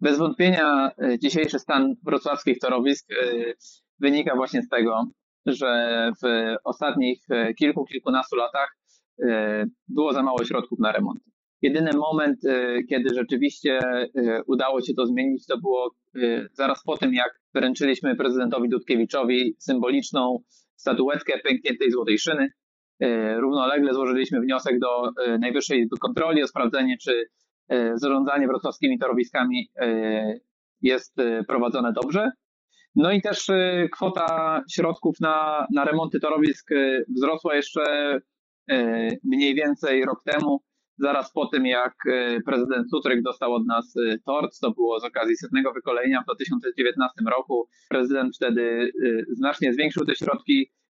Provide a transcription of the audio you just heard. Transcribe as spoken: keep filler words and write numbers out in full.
Bez wątpienia e, dzisiejszy stan wrocławskich torowisk e, wynika właśnie z tego, że w ostatnich e, kilku, kilkunastu latach e, było za mało środków na remont. Jedyny moment, e, kiedy rzeczywiście e, udało się to zmienić, to było e, zaraz po tym, jak wręczyliśmy prezydentowi Dudkiewiczowi symboliczną statuetkę pękniętej złotej szyny. E, Równolegle złożyliśmy wniosek do e, Najwyższej Izby Kontroli o sprawdzenie, czy e, zarządzanie wrocławskimi torowiskami e, jest e, prowadzone dobrze. No i też e, kwota środków na, na remonty torowisk e, wzrosła jeszcze e, mniej więcej rok temu, zaraz po tym, jak e, prezydent Tutryk dostał od nas e, tort. To było z okazji setnego wykolenia w dwa tysiące dziewiętnastym roku. Prezydent wtedy e, znacznie zwiększył te środki